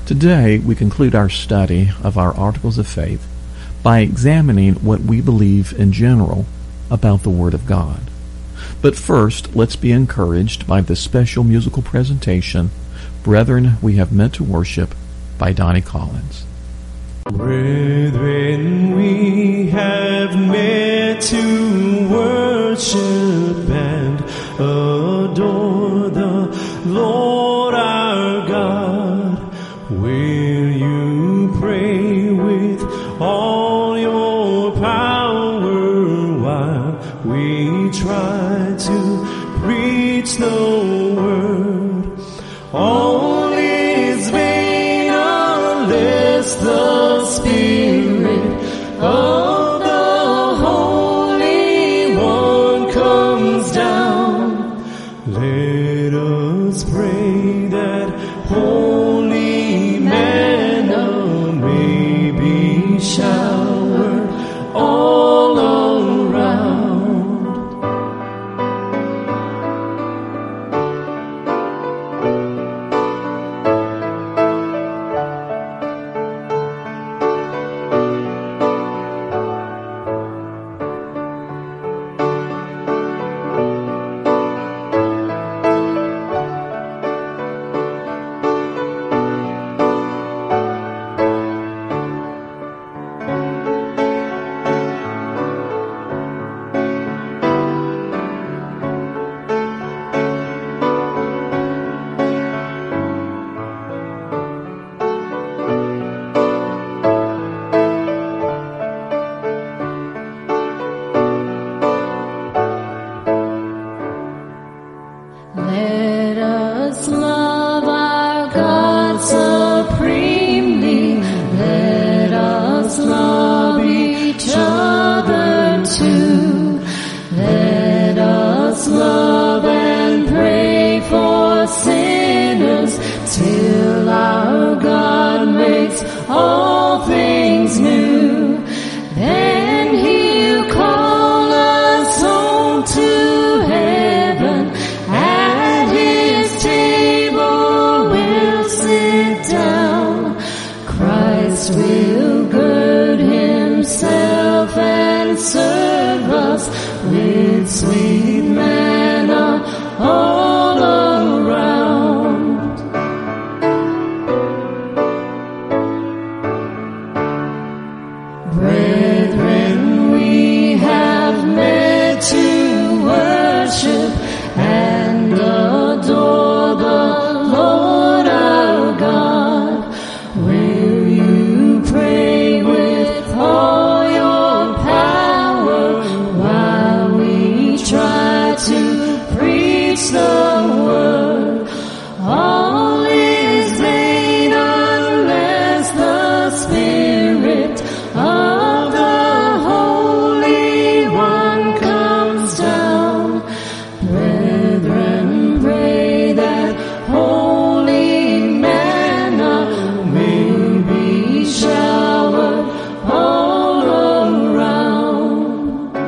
Today, we conclude our study of our Articles of Faith by examining what we believe in general about the Word of God. But first, let's be encouraged by this special musical presentation, Brethren, We Have Met to Worship, by Donnie Collins. Brethren, we have met to worship and adore the Lord our God. Will you pray with all your power while we try to preach the word? All is vain unless the Spirit of the Holy One comes down. Let us pray that holy manna may be showered all around. Let us love our God supremely. Let us love each other too. Let us love and pray for sinners till our God makes all things new. Then He'll call us home to heaven. At His table we'll sit down. Christ will gird Himself and serve us with sweet manna all around. Brethren, we have met to worship and adore the Lord our God. Will you pray with all your power while we try to preach the word? All is vain unless the Spirit of the Holy One comes down. Brethren, pray that holy manna may be showered all around.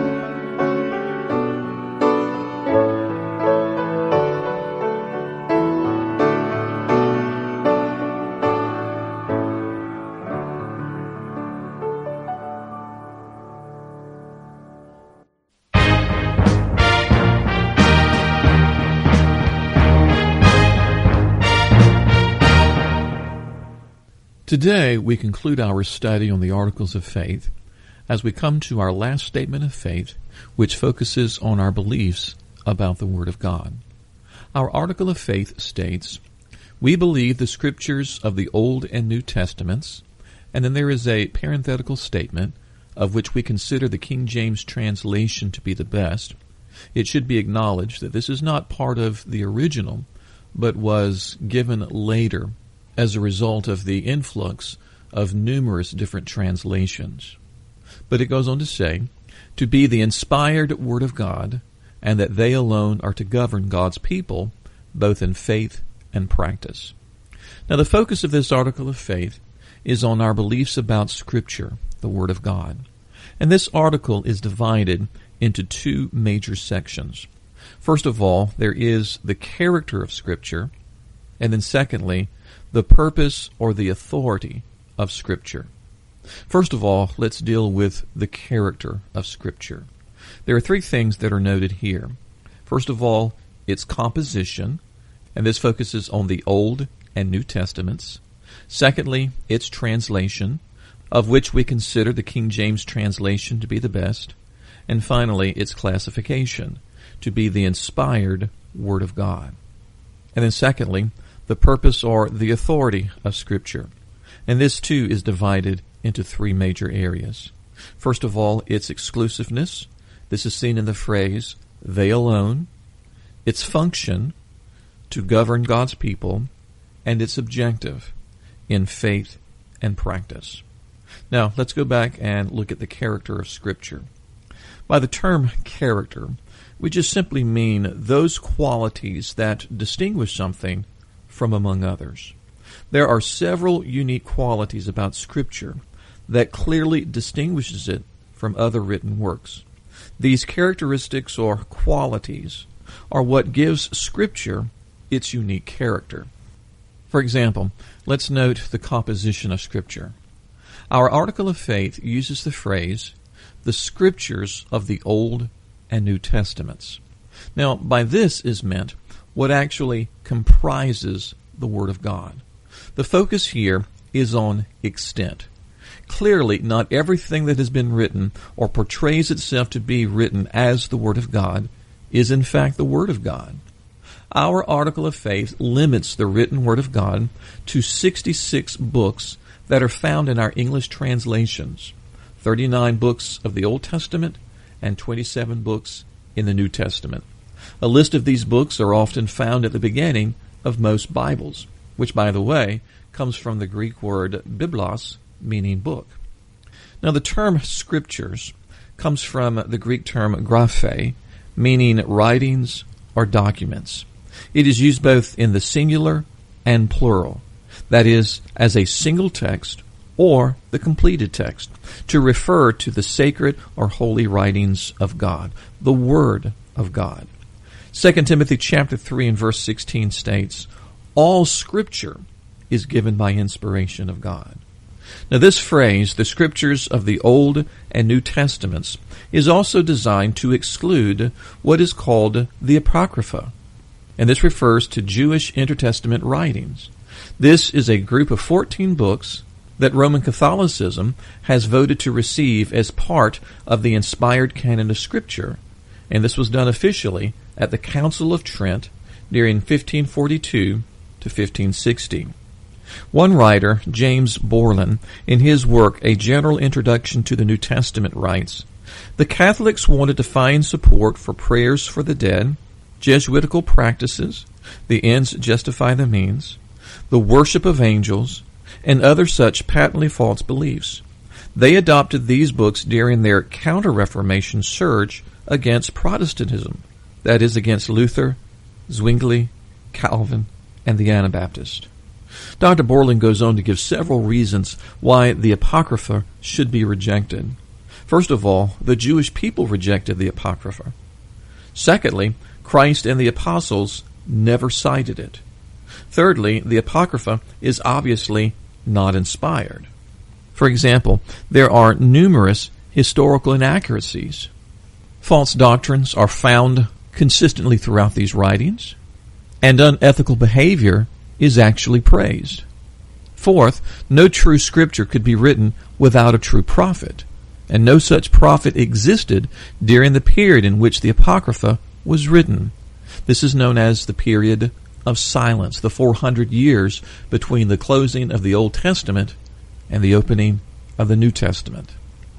Today, we conclude our study on the Articles of Faith as we come to our last statement of faith, which focuses on our beliefs about the Word of God. Our Article of Faith states, we believe the Scriptures of the Old and New Testaments, and then there is a parenthetical statement of which we consider the King James translation to be the best. It should be acknowledged that this is not part of the original, but was given later as a result of the influx of numerous different translations. But it goes on to say, to be the inspired Word of God, and that they alone are to govern God's people, both in faith and practice. Now, the focus of this article of faith is on our beliefs about Scripture, the Word of God. And this article is divided into two major sections. First of all, there is the character of Scripture, and then secondly, the purpose or the authority of Scripture. First of all, let's deal with the character of Scripture. There are three things that are noted here. First of all, its composition, and this focuses on the Old and New Testaments. Secondly, its translation, of which we consider the King James translation to be the best. And finally, its classification, to be the inspired Word of God. And then secondly, the purpose or the authority of Scripture. And this too is divided into three major areas. First of all, its exclusiveness. This is seen in the phrase, they alone. Its function, to govern God's people. And its objective, in faith and practice. Now, let's go back and look at the character of Scripture. By the term character, we just simply mean those qualities that distinguish something from among others. There are several unique qualities about Scripture that clearly distinguishes it from other written works. These characteristics or qualities are what gives Scripture its unique character. For example, let's note the composition of Scripture. Our article of faith uses the phrase, the Scriptures of the Old and New Testaments. Now, by this is meant what actually comprises the Word of God. The focus here is on extent. Clearly, not everything that has been written or portrays itself to be written as the Word of God is in fact the Word of God. Our article of faith limits the written Word of God to 66 books that are found in our English translations, 39 books of the Old Testament and 27 books in the New Testament. A list of these books are often found at the beginning of most Bibles, which, by the way, comes from the Greek word biblos, meaning book. Now, the term Scriptures comes from the Greek term graphe, meaning writings or documents. It is used both in the singular and plural, that is, as a single text or the completed text, to refer to the sacred or holy writings of God, the Word of God. 2 Timothy chapter 3 and verse 16 states, all Scripture is given by inspiration of God. Now this phrase, the Scriptures of the Old and New Testaments, is also designed to exclude what is called the Apocrypha, and this refers to Jewish intertestament writings. This is a group of 14 books that Roman Catholicism has voted to receive as part of the inspired canon of Scripture, and this was done officially at the Council of Trent during 1542 to 1560. One writer, James Borland, in his work A General Introduction to the New Testament, writes, the Catholics wanted to find support for prayers for the dead, Jesuitical practices, the ends justify the means, the worship of angels, and other such patently false beliefs. They adopted these books during their Counter-Reformation surge against Protestantism, that is, against Luther, Zwingli, Calvin, and the Anabaptist. Dr. Borland goes on to give several reasons why the Apocrypha should be rejected. First of all, the Jewish people rejected the Apocrypha. Secondly, Christ and the apostles never cited it. Thirdly, the Apocrypha is obviously not inspired. For example, there are numerous historical inaccuracies. False doctrines are found consistently throughout these writings, and unethical behavior is actually praised. Fourth, no true Scripture could be written without a true prophet, and no such prophet existed during the period in which the Apocrypha was written. This is known as the period of silence, the 400 years between the closing of the Old Testament and the opening of the New Testament.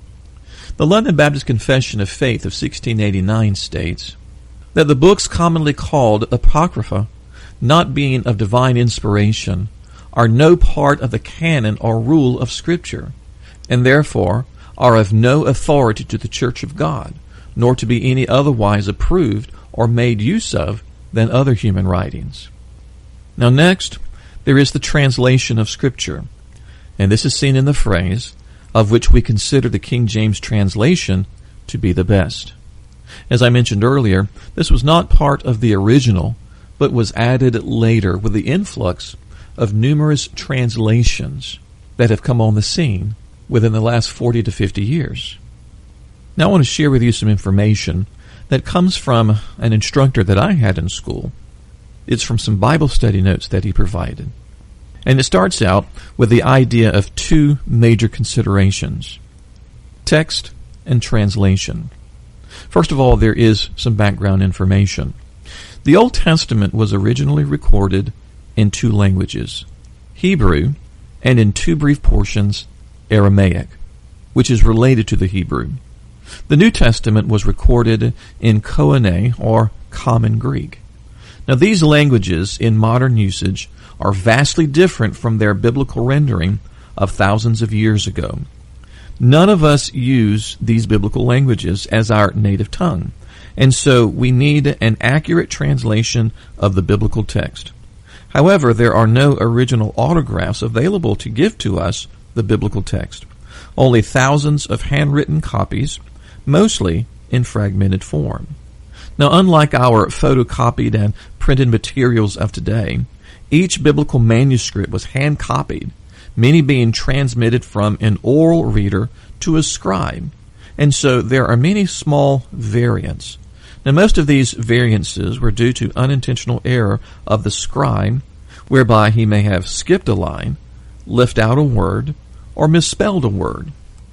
The London Baptist Confession of Faith of 1689 states that the books commonly called Apocrypha, not being of divine inspiration, are no part of the canon or rule of Scripture, and therefore are of no authority to the Church of God, nor to be any otherwise approved or made use of than other human writings. Now next, there is the translation of Scripture, and this is seen in the phrase, of which we consider the King James translation to be the best. As I mentioned earlier, this was not part of the original, but was added later with the influx of numerous translations that have come on the scene within the last 40 to 50 years. Now I want to share with you some information that comes from an instructor that I had in school. It's from some Bible study notes that he provided. And it starts out with the idea of two major considerations: text and translation. First of all, there is some background information. The Old Testament was originally recorded in two languages, Hebrew, and in two brief portions, Aramaic, which is related to the Hebrew. The New Testament was recorded in Koine, or Common Greek. Now, these languages in modern usage are vastly different from their biblical rendering of thousands of years ago. None of us use these biblical languages as our native tongue, and so we need an accurate translation of the biblical text. However, there are no original autographs available to give to us the biblical text. Only thousands of handwritten copies, mostly in fragmented form. Now, unlike our photocopied and printed materials of today, each biblical manuscript was hand-copied, many being transmitted from an oral reader to a scribe, and so there are many small variants. Now, most of these variances were due to unintentional error of the scribe, whereby he may have skipped a line, left out a word, or misspelled a word.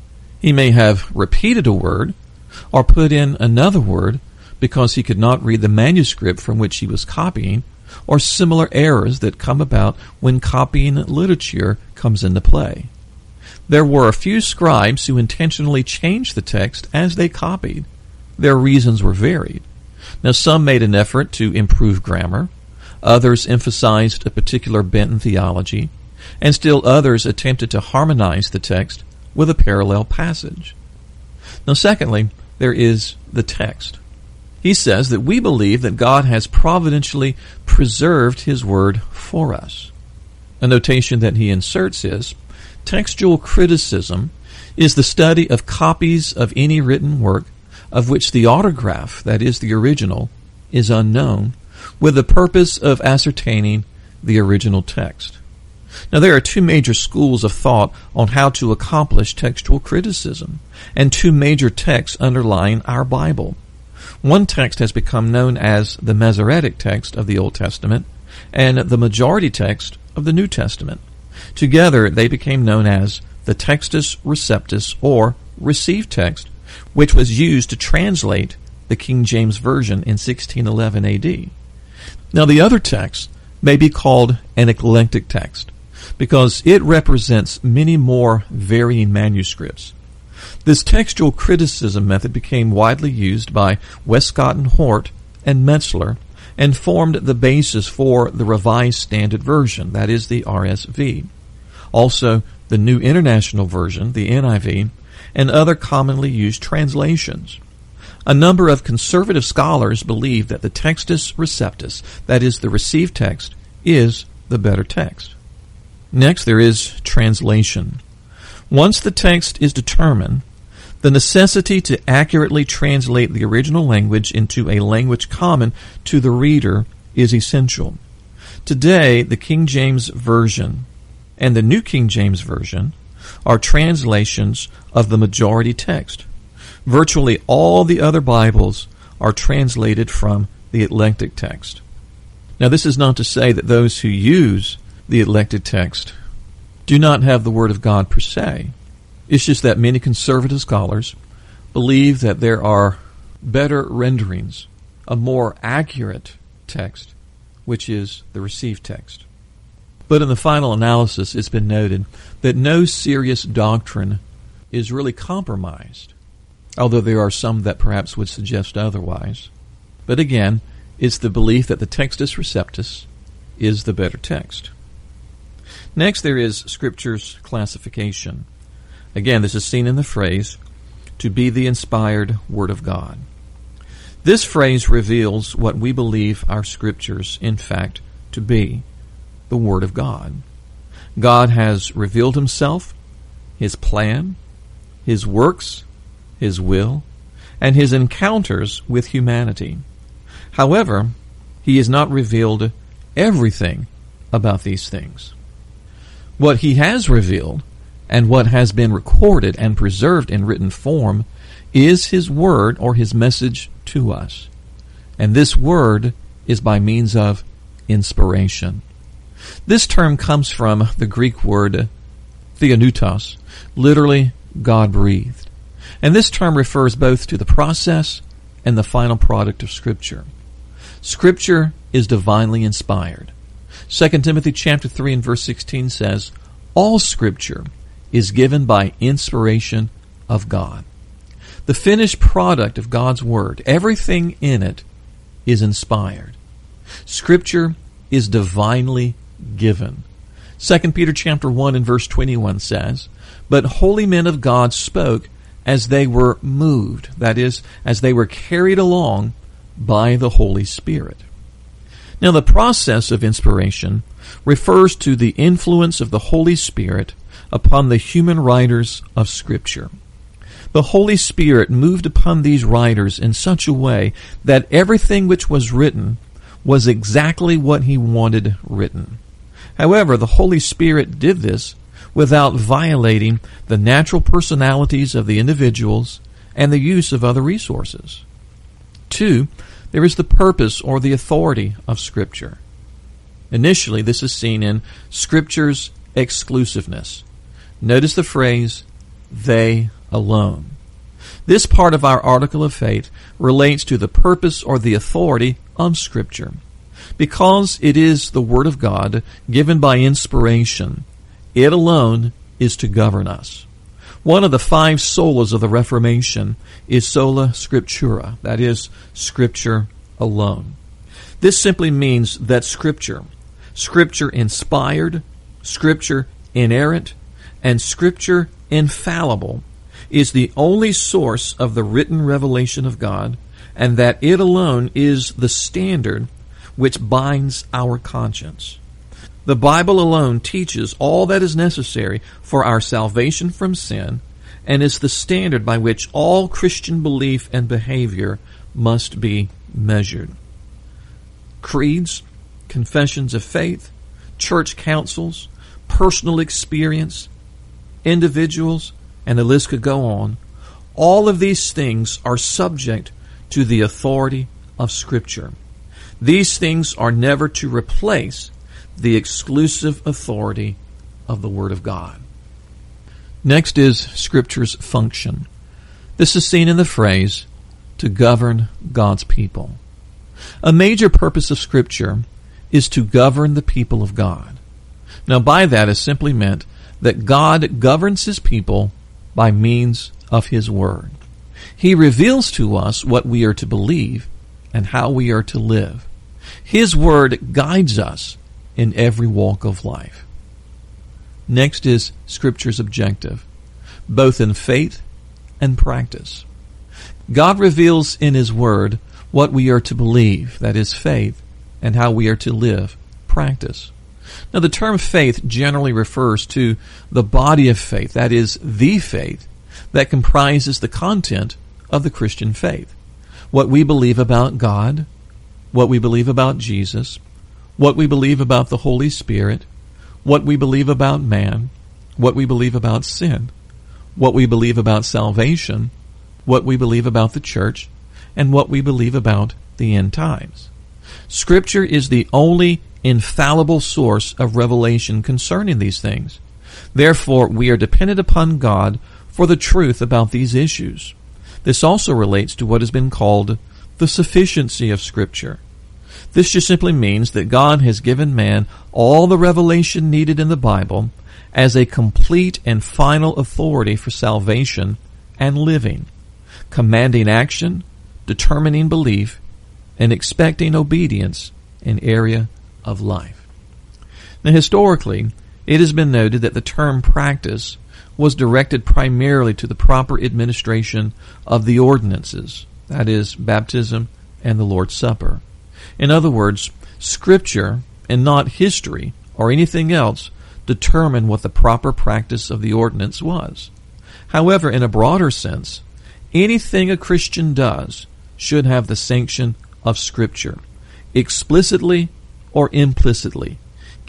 He may have repeated a word, or put in another word because he could not read the manuscript from which he was copying, or similar errors that come about when copying literature comes into play. There were a few scribes who intentionally changed the text as they copied. Their reasons were varied. Now, some made an effort to improve grammar, others emphasized a particular bent in theology, and still others attempted to harmonize the text with a parallel passage. Now, secondly, there is the text. He says that we believe that God has providentially preserved His Word for us. A notation that he inserts is, textual criticism is the study of copies of any written work of which the autograph, that is the original, is unknown, with the purpose of ascertaining the original text. Now, there are two major schools of thought on how to accomplish textual criticism, and two major texts underlying our Bible. One text has become known as the Masoretic text of the Old Testament and the majority text of the New Testament. Together, they became known as the Textus Receptus, or received text, which was used to translate the King James Version in 1611 AD. Now, the other text may be called an eclectic text because it represents many more varying manuscripts. This textual criticism method became widely used by Westcott and Hort and Metzler and formed the basis for the Revised Standard Version, that is the RSV. Also, the New International Version, the NIV, and other commonly used translations. A number of conservative scholars believe that the Textus Receptus, that is the received text, is the better text. Next, there is translation. Once the text is determined, the necessity to accurately translate the original language into a language common to the reader is essential. Today, the King James Version and the New King James Version are translations of the majority text. Virtually all the other Bibles are translated from the eclectic text. Now, this is not to say that those who use the eclectic text do not have the Word of God per se. It's just that many conservative scholars believe that there are better renderings, a more accurate text, which is the received text. But in the final analysis, it's been noted that no serious doctrine is really compromised, although there are some that perhaps would suggest otherwise. But again, it's the belief that the Textus Receptus is the better text. Next, there is Scripture's classification. Again, this is seen in the phrase, to be the inspired Word of God. This phrase reveals what we believe our Scriptures, in fact, to be, the Word of God. God has revealed Himself, His plan, His works, His will, and His encounters with humanity. However, He has not revealed everything about these things. What he has revealed and what has been recorded and preserved in written form is his word or his message to us. And this word is by means of inspiration. This term comes from the Greek word theopneustos, literally God-breathed. And this term refers both to the process and the final product of Scripture. Scripture is divinely inspired. 2 Timothy chapter 3 and verse 16 says, all Scripture is given by inspiration of God. The finished product of God's Word, everything in it, is inspired. Scripture is divinely given. 2 Peter chapter 1 and verse 21 says, but holy men of God spoke as they were moved, that is, as they were carried along by the Holy Spirit. Now, the process of inspiration refers to the influence of the Holy Spirit upon the human writers of Scripture. The Holy Spirit moved upon these writers in such a way that everything which was written was exactly what he wanted written. However, the Holy Spirit did this without violating the natural personalities of the individuals and the use of other resources. 2, there is the purpose or the authority of Scripture. Initially, this is seen in Scripture's exclusiveness. Notice the phrase, they alone. This part of our article of faith relates to the purpose or the authority of Scripture. Because it is the Word of God given by inspiration, it alone is to govern us. One of the 5 solas of the Reformation is sola scriptura, that is, Scripture alone. This simply means that Scripture inspired, Scripture inerrant, and Scripture infallible is the only source of the written revelation of God, and that it alone is the standard which binds our conscience. The Bible alone teaches all that is necessary for our salvation from sin and is the standard by which all Christian belief and behavior must be measured. Creeds, confessions of faith, church councils, personal experience, individuals, and the list could go on. All of these things are subject to the authority of Scripture. These things are never to replace the exclusive authority of the Word of God. Next is Scripture's function. This is seen in the phrase, to govern God's people. A major purpose of Scripture is to govern the people of God. Now, by that is simply meant that God governs His people by means of His Word. He reveals to us what we are to believe and how we are to live. His Word guides us in every walk of life. Next is Scripture's objective, both in faith and practice. God reveals in His Word what we are to believe, that is faith, and how we are to live, practice. Now, the term faith generally refers to the body of faith, that is, the faith that comprises the content of the Christian faith. What we believe about God, what we believe about Jesus, what we believe about the Holy Spirit, what we believe about man, what we believe about sin, what we believe about salvation, what we believe about the church, and what we believe about the end times. Scripture is the only infallible source of revelation concerning these things. Therefore, we are dependent upon God for the truth about these issues. This also relates to what has been called the sufficiency of Scripture. This just simply means that God has given man all the revelation needed in the Bible as a complete and final authority for salvation and living, commanding action, determining belief, and expecting obedience in area of life. Now, historically, it has been noted that the term practice was directed primarily to the proper administration of the ordinances, that is, baptism and the Lord's Supper. In other words, Scripture and not history or anything else determine what the proper practice of the ordinance was. However, in a broader sense, anything a Christian does should have the sanction of Scripture, explicitly or implicitly,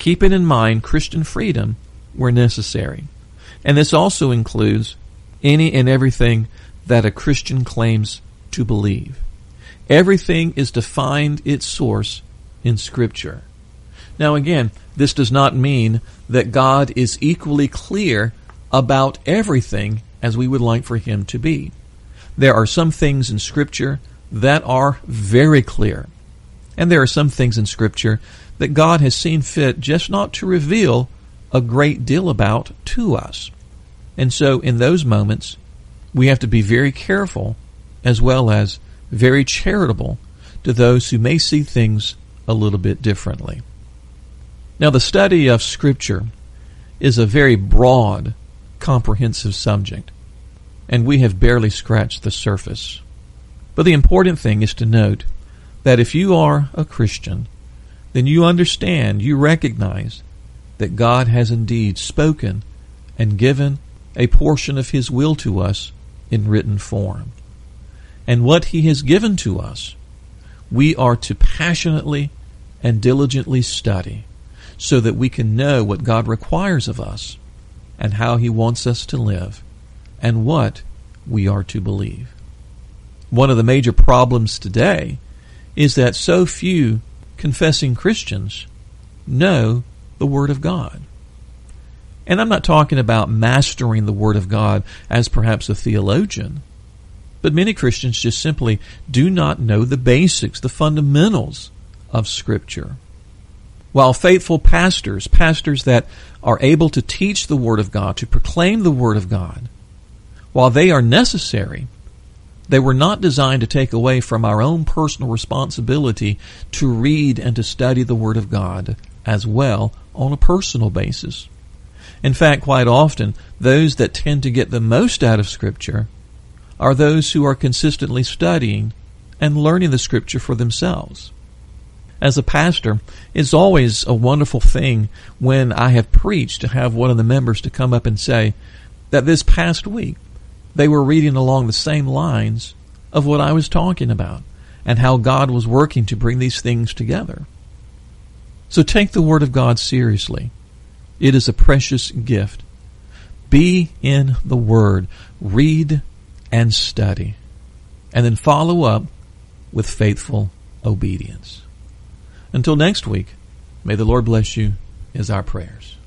keeping in mind Christian freedom where necessary. And this also includes any and everything that a Christian claims to believe. Everything is to find its source in Scripture. Now again, this does not mean that God is equally clear about everything as we would like for Him to be. There are some things in Scripture that are very clear. And there are some things in Scripture that God has seen fit just not to reveal a great deal about to us. And so in those moments, we have to be very careful as well as very charitable to those who may see things a little bit differently. Now, the study of Scripture is a very broad, comprehensive subject, and we have barely scratched the surface. But the important thing is to note that if you are a Christian, then you understand, you recognize that God has indeed spoken and given a portion of His will to us in written form. And what He has given to us, we are to passionately and diligently study so that we can know what God requires of us and how He wants us to live and what we are to believe. One of the major problems today is that so few confessing Christians know the Word of God. And I'm not talking about mastering the Word of God as perhaps a theologian, but many Christians just simply do not know the basics, the fundamentals of Scripture. While faithful pastors that are able to teach the Word of God, to proclaim the Word of God, while they are necessary, they were not designed to take away from our own personal responsibility to read and to study the Word of God as well on a personal basis. In fact, quite often, those that tend to get the most out of Scripture are those who are consistently studying and learning the Scripture for themselves. As a pastor, it's always a wonderful thing when I have preached to have one of the members to come up and say that this past week they were reading along the same lines of what I was talking about and how God was working to bring these things together. So take the Word of God seriously. It is a precious gift. Be in the Word. Read and study. And then follow up with faithful obedience. Until next week, may the Lord bless you is our prayers.